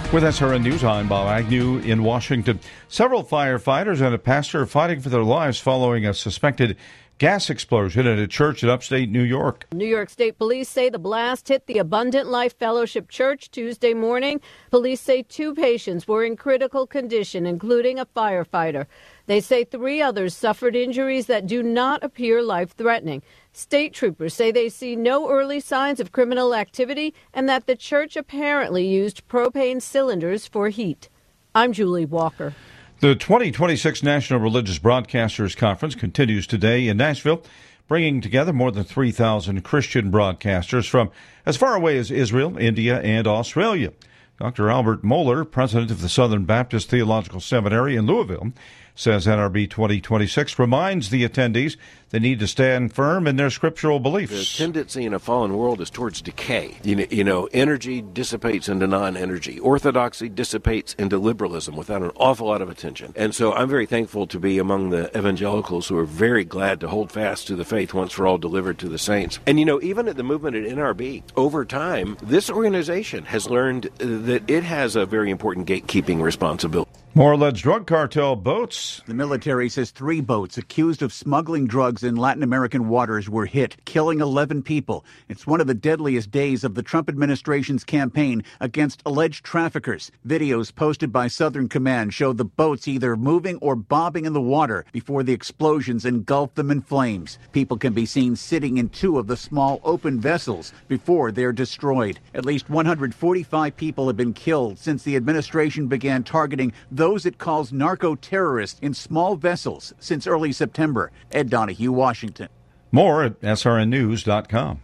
With SRN News, I'm Bob Agnew in Washington. Several firefighters and a pastor are fighting for their lives following a suspected gas explosion at a church in upstate New York. New York State Police say the blast hit the Abundant Life Fellowship Church Tuesday morning. Police say 2 patients were in critical condition, including a firefighter. They say 3 others suffered injuries that do not appear life-threatening. State troopers say they see no early signs of criminal activity and that the church apparently used propane cylinders for heat. I'm Julie Walker. The 2026 National Religious Broadcasters Conference continues today in Nashville, bringing together more than 3,000 Christian broadcasters from as far away as Israel, India, and Australia. Dr. Albert Mohler, president of the Southern Baptist Theological Seminary in Louisville, says NRB 2026 reminds the attendees they need to stand firm in their scriptural beliefs. The tendency in a fallen world is towards decay. You know, energy dissipates into non-energy. Orthodoxy dissipates into liberalism without an awful lot of attention. And so I'm very thankful to be among the evangelicals who are very glad to hold fast to the faith once for all delivered to the saints. And, you know, even at the movement at NRB, over time, this organization has learned that it has a very important gatekeeping responsibility. More alleged drug cartel boats. The military says 3 boats accused of smuggling drugs in Latin American waters were hit, killing 11 people. It's one of the deadliest days of the Trump administration's campaign against alleged traffickers. Videos posted by Southern Command show the boats either moving or bobbing in the water before the explosions engulf them in flames. People can be seen sitting in 2 of the small open vessels before they're destroyed. At least 145 people have been killed since the administration began targeting those it calls narco-terrorists in small vessels since early September. Ed Donahue, Washington. More at srnnews.com.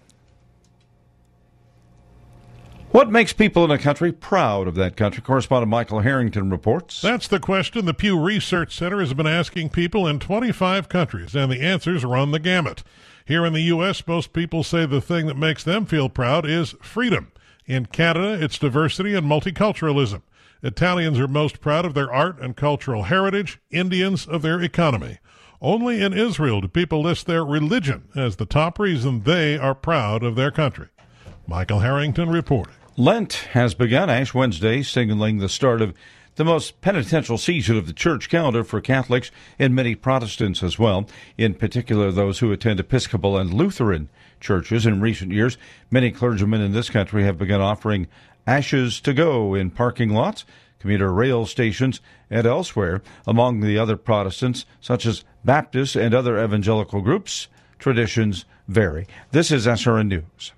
What makes people in a country proud of that country? Correspondent Michael Harrington reports. That's the question the Pew Research Center has been asking people in 25 countries, and the answers run the gamut. Here in the U.S., most people say the thing that makes them feel proud is freedom. In Canada, it's diversity and multiculturalism. Italians are most proud of their art and cultural heritage, Indians of their economy. Only in Israel do people list their religion as the top reason they are proud of their country. Michael Harrington reporting. Lent has begun. Ash Wednesday, signaling the start of the most penitential season of the church calendar for Catholics and many Protestants as well, in particular those who attend Episcopal and Lutheran churches. In recent years, many clergymen in this country have begun offering ashes to go in parking lots, commuter rail stations, and elsewhere. Among the other Protestants, such as Baptists and other evangelical groups, traditions vary. This is SRN News.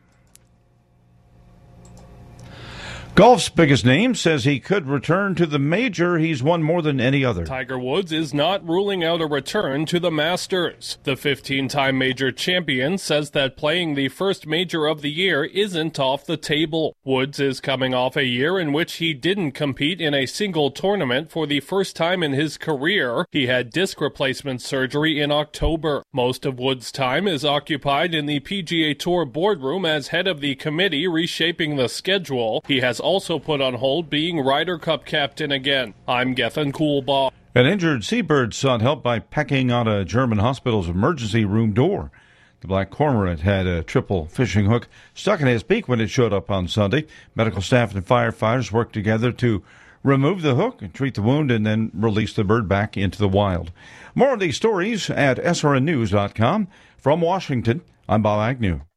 Golf's biggest name says he could return to the major he's won more than any other. Tiger Woods is not ruling out a return to the Masters. The 15-time major champion says that playing the first major of the year isn't off the table. Woods is coming off a year in which he didn't compete in a single tournament for the first time in his career. He had disc replacement surgery in October. Most of Woods' time is occupied in the PGA Tour boardroom as head of the committee reshaping the schedule. He has also put on hold being Ryder Cup captain again. I'm Gethin Coolbaugh. An injured seabird sought help by pecking on a German hospital's emergency room door. The black cormorant had a triple fishing hook stuck in his beak when it showed up on Sunday. Medical staff and firefighters worked together to remove the hook and treat the wound and then release the bird back into the wild. More of these stories at srnnews.com. From Washington, I'm Bob Agnew.